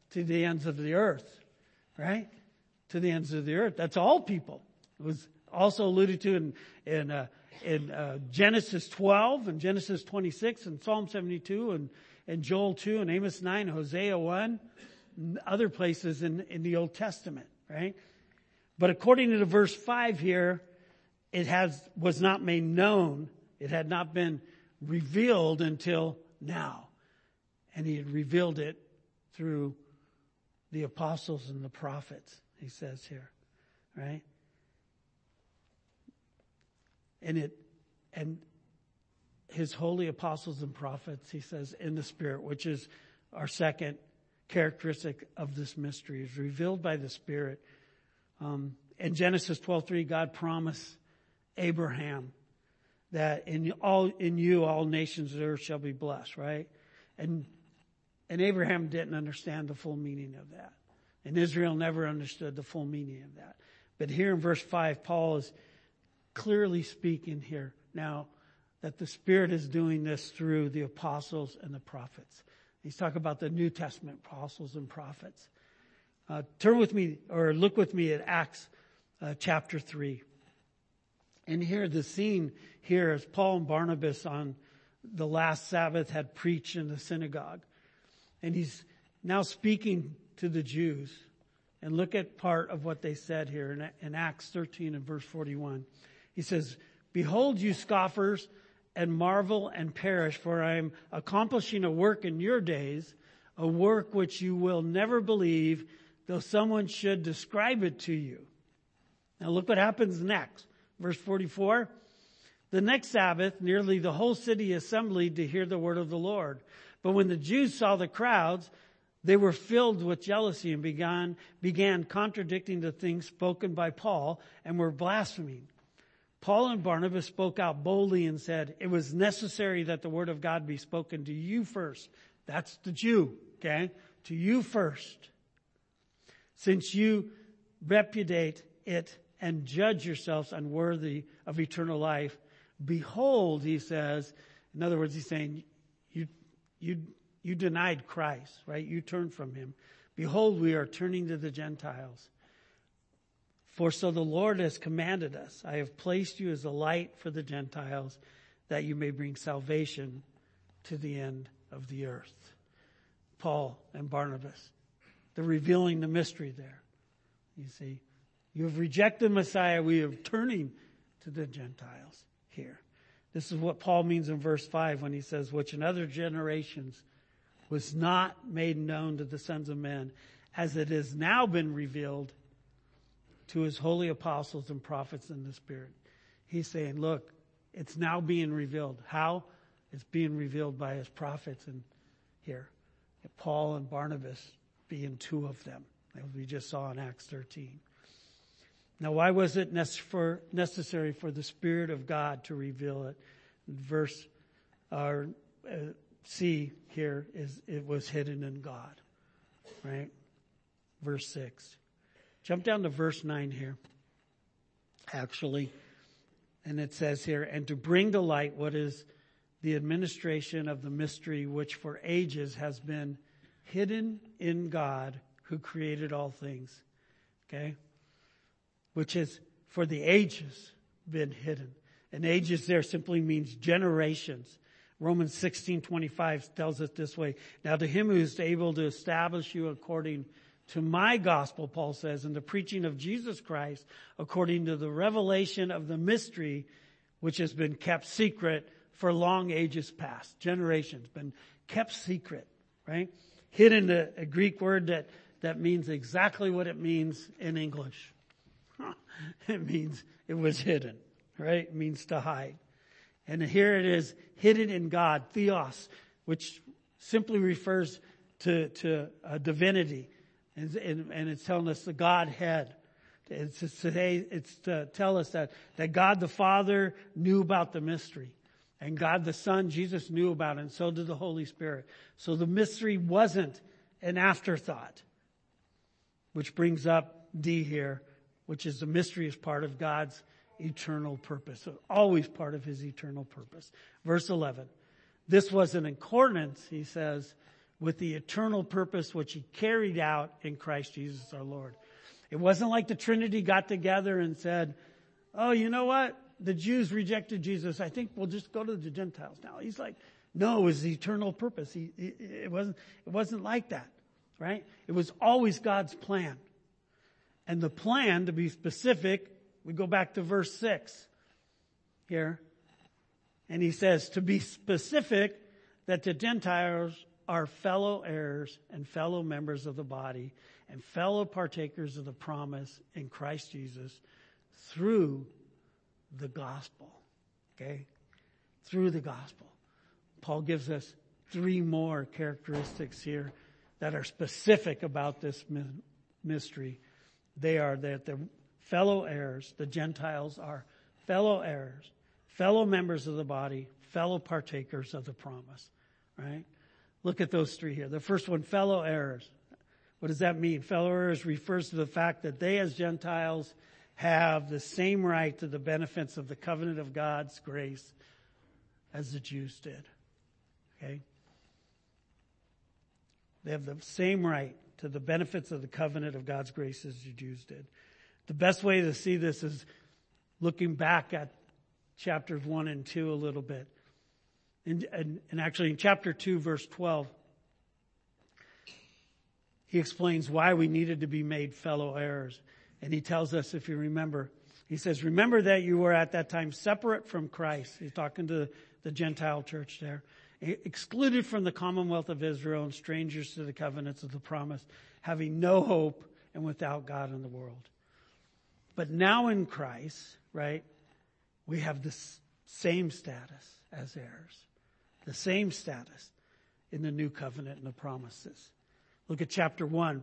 to the ends of the earth, right? To the ends of the earth. That's all people. It was also alluded to in, in, uh, in uh, Genesis twelve and Genesis twenty-six and Psalm seventy-two and, and Joel two and Amos nine, Hosea one, and other places in, in the Old Testament, right? But according to the verse five here, it has, was not made known. It had not been revealed until now. And he had revealed it through the apostles and the prophets, he says here, right? And it, and his holy apostles and prophets, he says, in the Spirit, which is our second characteristic of this mystery, is revealed by the Spirit. Um, in Genesis twelve three, God promised Abraham that in all, in you, all nations of the earth shall be blessed, right? And, and Abraham didn't understand the full meaning of that. And Israel never understood the full meaning of that. But here in verse five, Paul is clearly speaking here now that the Spirit is doing this through the apostles and the prophets. He's talking about the New Testament apostles and prophets. Uh, turn with me, or look with me at Acts uh, chapter three. And here the scene here is Paul and Barnabas on the last Sabbath had preached in the synagogue. And he's now speaking to the Jews. And look at part of what they said here in, in Acts thirteen and verse forty-one. He says, "Behold, you scoffers, and marvel and perish, for I am accomplishing a work in your days, a work which you will never believe, though someone should describe it to you." Now look what happens next. Verse forty-four. "The next Sabbath, nearly the whole city assembled to hear the word of the Lord. But when the Jews saw the crowds, they were filled with jealousy and began, began contradicting the things spoken by Paul and were blaspheming. Paul and Barnabas spoke out boldly and said, 'It was necessary that the word of God be spoken to you first.'" That's the Jew, okay? "To you first. Since you repudiate it and judge yourselves unworthy of eternal life. Behold," he says, in other words, he's saying, you, you, you denied Christ, right? You turned from him. "Behold, we are turning to the Gentiles. For so the Lord has commanded us. I have placed you as a light for the Gentiles, that you may bring salvation to the end of the earth." Paul and Barnabas, they're revealing the mystery there. You see, you have rejected Messiah. We are turning to the Gentiles here. This is what Paul means in verse five when he says, "Which in other generations was not made known to the sons of men, as it has now been revealed to his holy apostles and prophets in the Spirit." He's saying, look, it's now being revealed. How? It's being revealed by his prophets, and here, Paul and Barnabas being two of them, as we just saw in Acts thirteen. Now, why was it necessary for the Spirit of God to reveal it? Verse uh, C here is, it was hidden in God, right? Verse six. Jump down to verse nine here, actually. And it says here, "And to bring to light what is the administration of the mystery, which for ages has been hidden in God, who created all things." Okay? Which is for the ages been hidden. And ages there simply means generations. Romans sixteen twenty-five tells us this way. "Now to him who is able to establish you according to my gospel," Paul says, "and the preaching of Jesus Christ, according to the revelation of the mystery, which has been kept secret for long ages past." Generations, been kept secret, right? Hidden, a, a Greek word that, that means exactly what it means in English. It means it was hidden, right? It means to hide. And here it is, hidden in God, theos, which simply refers to, to a divinity. And, and, and it's telling us the Godhead. It's to say, it's to tell us that, that God the Father knew about the mystery. And God the Son, Jesus, knew about it, and so did the Holy Spirit. So the mystery wasn't an afterthought. Which brings up D here, which is the mystery is part of God's eternal purpose. So always part of his eternal purpose. Verse eleven. "This was in accordance," he says, with the eternal purpose which he carried out in Christ Jesus our Lord. It wasn't like the Trinity got together and said, oh, you know what? The Jews rejected Jesus. I think we'll just go to the Gentiles now. He's like, no, it was the eternal purpose. He, it, it wasn't, it wasn't like that, right? It was always God's plan. And the plan, to be specific, we go back to verse six here. And he says, to be specific, that the Gentiles are fellow heirs and fellow members of the body and fellow partakers of the promise in Christ Jesus through the gospel. Okay? Through the gospel. Paul gives us three more characteristics here that are specific about this mystery. They are that the fellow heirs, the Gentiles are fellow heirs, fellow members of the body, fellow partakers of the promise. Right? Look at those three here. The first one, fellow heirs. What does that mean? Fellow heirs refers to the fact that they as Gentiles have the same right to the benefits of the covenant of God's grace as the Jews did. Okay? They have the same right to the benefits of the covenant of God's grace as the Jews did. The best way to see this is looking back at chapters one and two a little bit. And, and, and actually in chapter two, verse twelve, he explains why we needed to be made fellow heirs. And he tells us, if you remember, he says, remember that you were at that time separate from Christ. He's talking to the Gentile church there. Excluded from the commonwealth of Israel and strangers to the covenants of the promise, having no hope and without God in the world. But now in Christ, right, we have the same status as heirs. The same status in the new covenant and the promises. Look at chapter one,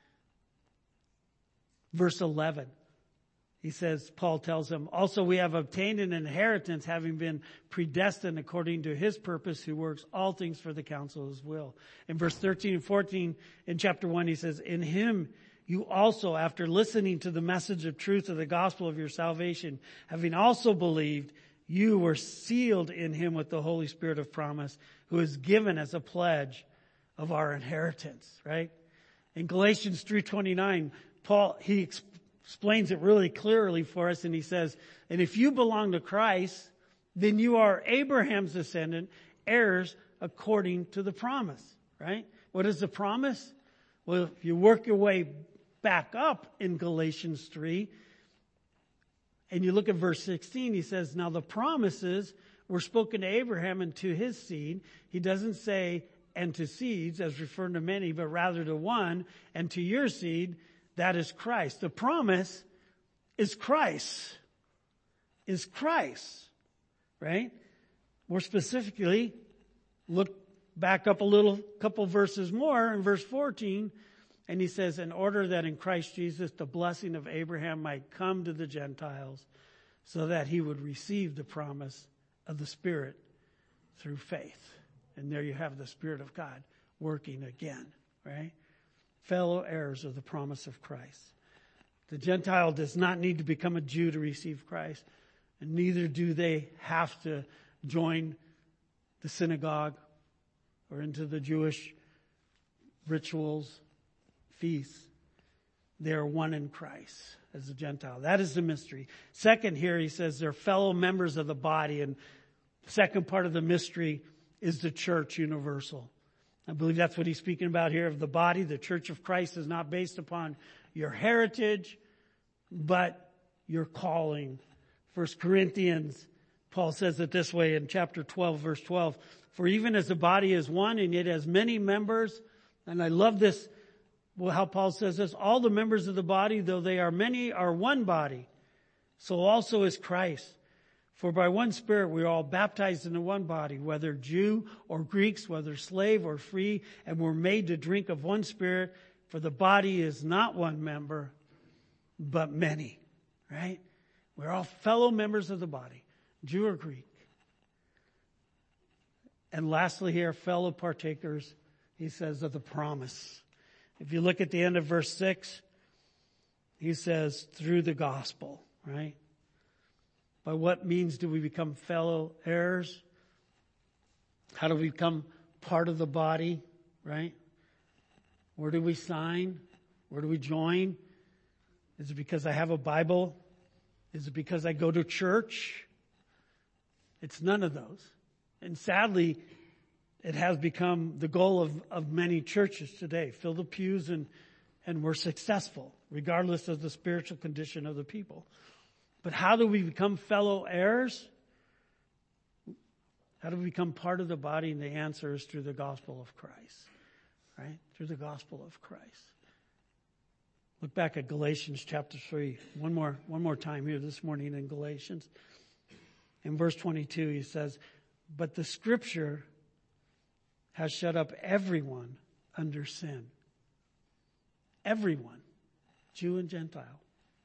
verse eleven. He says, Paul tells them, also we have obtained an inheritance, having been predestined according to his purpose, who works all things for the counsel of his will. In verse thirteen and fourteen, in chapter one, he says, in him you also, after listening to the message of truth of the gospel of your salvation, having also believed, you were sealed in him with the Holy Spirit of promise, who is given as a pledge of our inheritance, right? In Galatians three twenty-nine, Paul, he exp- explains it really clearly for us, and he says, and if you belong to Christ, then you are Abraham's descendant, heirs according to the promise, right? What is the promise? Well, if you work your way back up in Galatians three, and you look at verse sixteen, he says, now the promises were spoken to Abraham and to his seed. He doesn't say, and to seeds, as referring to many, but rather to one, and to your seed, that is Christ. The promise is Christ. Is Christ. Right? More specifically, look back up a little, couple verses more in verse fourteen, and he says, in order that in Christ Jesus the blessing of Abraham might come to the Gentiles, so that he would receive the promise of the Spirit through faith. And there you have the Spirit of God working again, right? Fellow heirs of the promise of Christ. The Gentile does not need to become a Jew to receive Christ, and neither do they have to join the synagogue or into the Jewish rituals, feasts. They are one in Christ as a Gentile. That is the mystery. Second, here he says they're fellow members of the body, and the second part of the mystery is the church universal. I believe that's what he's speaking about here of the body. The church of Christ is not based upon your heritage, but your calling. First Corinthians, Paul says it this way in chapter twelve, verse twelve. For even as the body is one and it has many members, and I love this, well, how Paul says this, all the members of the body, though they are many, are one body. So also is Christ. For by one Spirit we are all baptized into one body, whether Jew or Greeks, whether slave or free, and we're made to drink of one Spirit, for the body is not one member, but many. Right? We're all fellow members of the body, Jew or Greek. And lastly here, fellow partakers, he says, of the promise. If you look at the end of verse six, he says, through the gospel, right? By what means do we become fellow heirs? How do we become part of the body, right? Where do we sign? Where do we join? Is it because I have a Bible? Is it because I go to church? It's none of those. And sadly, it has become the goal of, of many churches today. Fill the pews and, and we're successful, regardless of the spiritual condition of the people. But how do we become fellow heirs? How do we become part of the body? And the answer is through the gospel of Christ, right? Through the gospel of Christ. Look back at Galatians chapter three. One more, one more time here this morning in Galatians. In verse twenty-two, he says, but the scripture has shut up everyone under sin. Everyone, Jew and Gentile,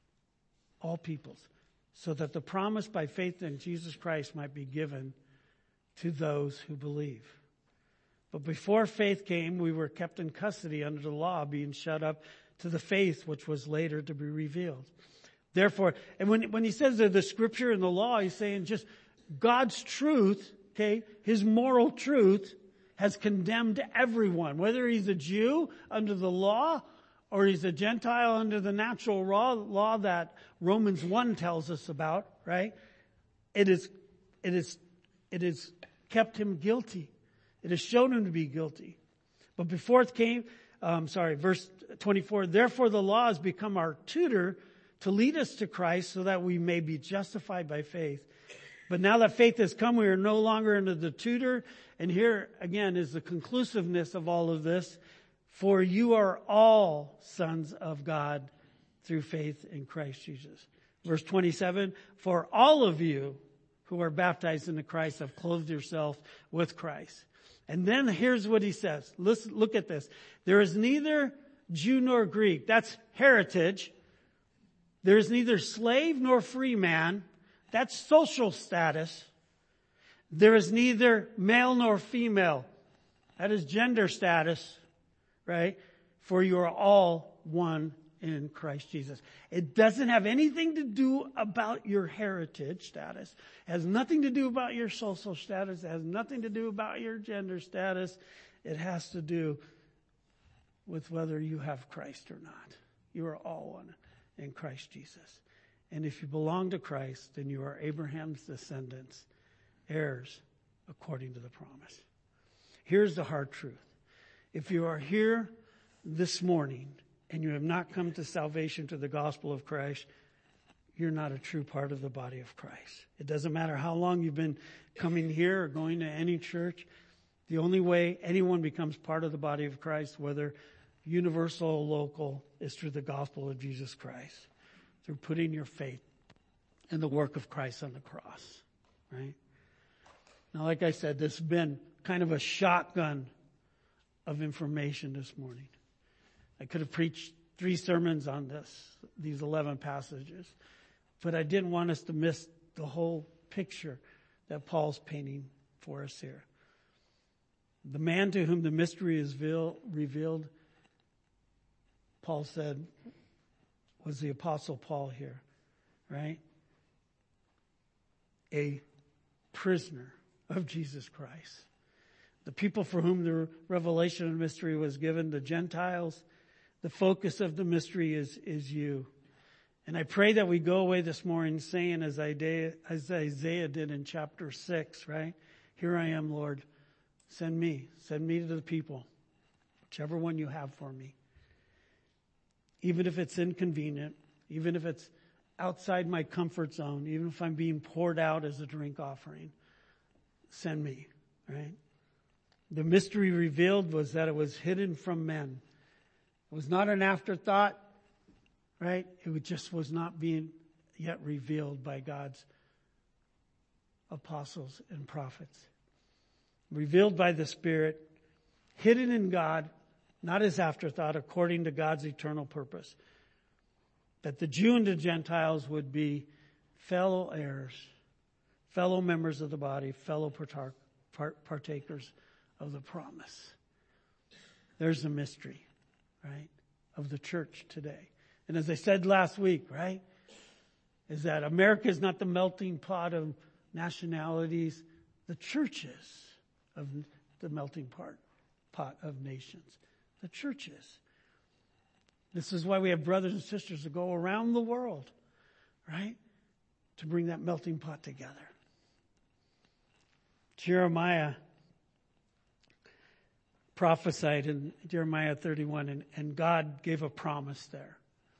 all peoples, so that the promise by faith in Jesus Christ might be given to those who believe. But before faith came, we were kept in custody under the law, being shut up to the faith which was later to be revealed. Therefore, and when, when he says that the scripture and the law, he's saying just God's truth, okay, his moral truth has condemned everyone, whether he's a Jew under the law or he's a Gentile under the natural law, law that Romans one tells us about, right? It is, it is, it is kept him guilty. It has shown him to be guilty. But before it came, um, sorry, verse twenty-four, therefore the law has become our tutor to lead us to Christ so that we may be justified by faith. But now that faith has come, we are no longer under the tutor. And here again is the conclusiveness of all of this. For you are all sons of God through faith in Christ Jesus. Verse twenty-seven, for all of you who are baptized into Christ have clothed yourself with Christ. And then here's what he says. Listen, look at this. There is neither Jew nor Greek. That's heritage. There is neither slave nor free man. That's social status. There is neither male nor female. That is gender status, right? For you are all one in Christ Jesus. It doesn't have anything to do about your heritage status. It has nothing to do about your social status. It has nothing to do about your gender status. It has to do with whether you have Christ or not. You are all one in Christ Jesus. And if you belong to Christ, then you are Abraham's descendants, heirs according to the promise. Here's the hard truth. If you are here this morning and you have not come to salvation to the gospel of Christ, you're not a true part of the body of Christ. It doesn't matter how long you've been coming here or going to any church. The only way anyone becomes part of the body of Christ, whether universal or local, is through the gospel of Jesus Christ, through putting your faith in the work of Christ on the cross, right? Now, like I said, this has been kind of a shotgun of information this morning. I could have preached three sermons on this, these eleven passages, but I didn't want us to miss the whole picture that Paul's painting for us here. The man to whom the mystery is revealed, Paul said, was the Apostle Paul here, right? A prisoner of Jesus Christ. The people for whom the revelation of mystery was given, the Gentiles, the focus of the mystery is, is you. And I pray that we go away this morning saying, as Isaiah, as Isaiah did in chapter six, right? Here I am, Lord. Send me. Send me to the people. Whichever one you have for me. Even if it's inconvenient, even if it's outside my comfort zone, even if I'm being poured out as a drink offering, send me, right? The mystery revealed was that it was hidden from men. It was not an afterthought, right? It just was not being yet revealed by God's apostles and prophets. Revealed by the Spirit, hidden in God, not as afterthought, according to God's eternal purpose. That the Jew and the Gentiles would be fellow heirs, fellow members of the body, fellow partakers of the promise. There's the mystery, right, of the church today. And as I said last week, right, is that America is not the melting pot of nationalities. The church is of the melting pot pot of nations. The church is. This is why we have brothers and sisters that go around the world, right? To bring that melting pot together. Jeremiah prophesied in Jeremiah thirty-one, and, and God gave a promise there.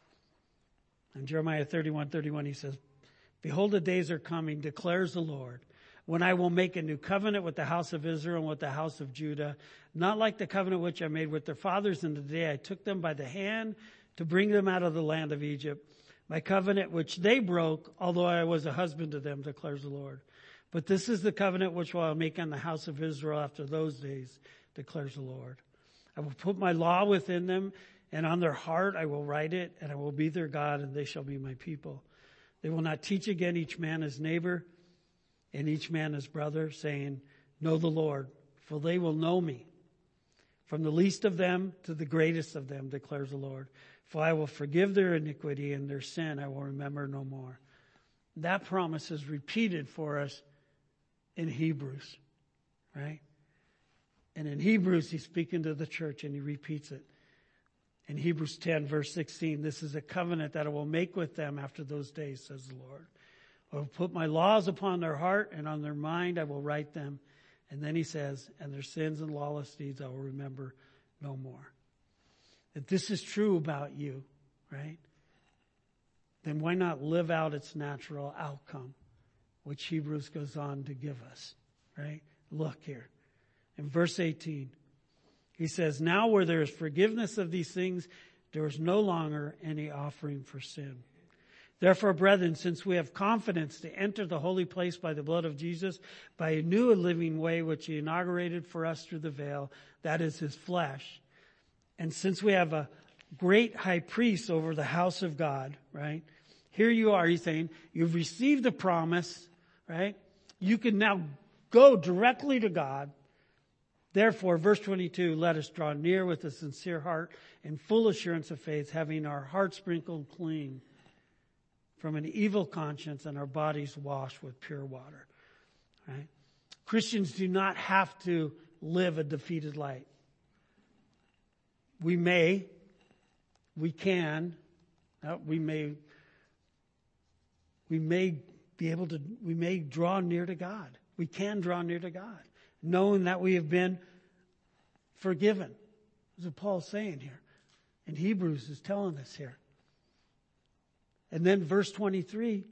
In Jeremiah thirty-one, thirty-one, he says, "Behold, the days are coming, declares the Lord, when I will make a new covenant with the house of Israel and with the house of Judah, not like the covenant which I made with their fathers in the day I took them by the hand to bring them out of the land of Egypt. My covenant which they broke, although I was a husband to them, declares the Lord. But this is the covenant which I will make on the house of Israel after those days, declares the Lord. I will put my law within them, and on their heart I will write it, and I will be their God, and they shall be my people. They will not teach again each man his neighbor, and each man his brother, saying, know the Lord, for they will know me. From the least of them to the greatest of them, declares the Lord. For I will forgive their iniquity, and their sin I will remember no more." That promise is repeated for us in Hebrews, right? And in Hebrews, he's speaking to the church, and he repeats it. In Hebrews ten, verse sixteen, "This is a covenant that I will make with them after those days, says the Lord. I will put my laws upon their heart, and on their mind I will write them." And then he says, "And their sins and lawless deeds I will remember no more." If this is true about you, right, then why not live out its natural outcome, which Hebrews goes on to give us, right? Look here. In verse eighteen, he says, "Now where there is forgiveness of these things, there is no longer any offering for sin. Therefore, brethren, since we have confidence to enter the holy place by the blood of Jesus, by a new and living way which he inaugurated for us through the veil, that is his flesh, and since we have a great high priest over the house of God," right? Here you are, he's saying, you've received the promise, right? You can now go directly to God. "Therefore," verse twenty-two, "let us draw near with a sincere heart and full assurance of faith, having our hearts sprinkled clean from an evil conscience and our bodies washed with pure water." Right? Christians do not have to live a defeated life. We may, we can, uh, we may, we may be able to, we may draw near to God. We can draw near to God, knowing that we have been forgiven. That's what Paul's saying here. And Hebrews is telling us here. And then verse twenty-three,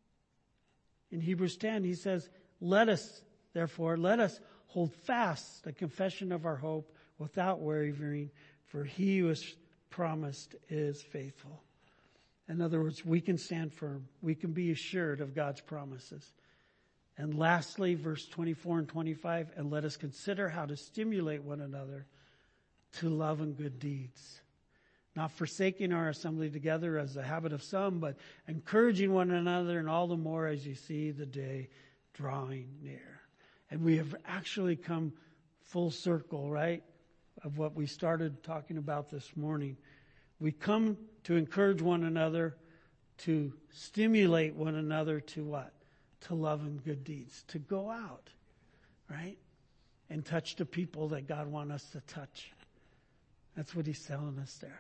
in Hebrews ten, he says, "Let us, therefore, let us hold fast the confession of our hope without wavering, for he who has promised is faithful." In other words, we can stand firm. We can be assured of God's promises. And lastly, verse twenty-four and twenty-five, "And let us consider how to stimulate one another to love and good deeds, not forsaking our assembly together as the habit of some, but encouraging one another, and all the more as you see the day drawing near." And we have actually come full circle, right, of what we started talking about this morning. We come to encourage one another, to stimulate one another to what? To love and good deeds, to go out, right, and touch the people that God wants us to touch. That's what he's telling us there.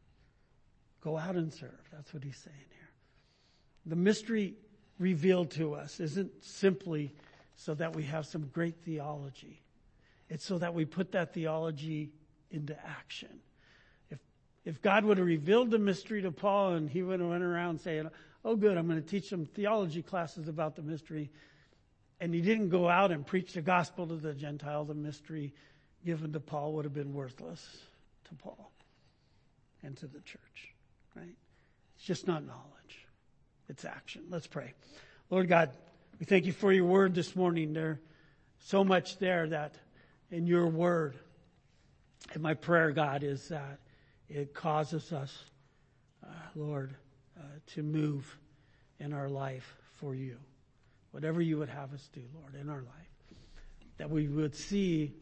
Go out and serve. That's what he's saying here. The mystery revealed to us isn't simply so that we have some great theology. It's so that we put that theology into action. If if God would have revealed the mystery to Paul and he would have went around saying, "Oh good, I'm going to teach some theology classes about the mystery," and he didn't go out and preach the gospel to the Gentile, the mystery given to Paul would have been worthless to Paul and to the church. Right? It's just not knowledge. It's action. Let's pray. Lord God, we thank you for your word this morning. There's so much there that in your word. And my prayer, God, is that it causes us, uh, Lord, uh, to move in our life for you. Whatever you would have us do, Lord, in our life. That we would see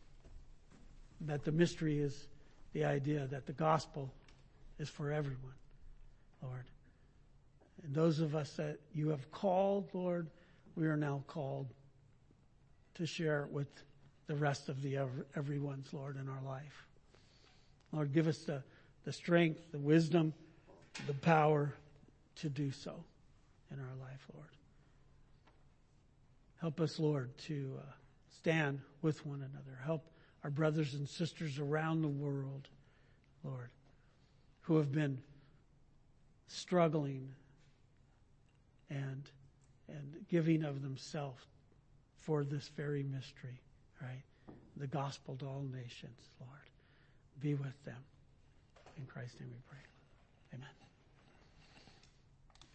that the mystery is the idea that the gospel is for everyone, Lord. And those of us that you have called, Lord, we are now called to share it with the rest of the ever, everyone's, Lord, in our life. Lord, give us the, the strength, the wisdom, the power to do so in our life, Lord. Help us, Lord, to uh, stand with one another. Help our brothers and sisters around the world, Lord, who have been struggling and and giving of themselves for this very mystery, right? The gospel to all nations, Lord. Be with them. In Christ's name we pray. Amen.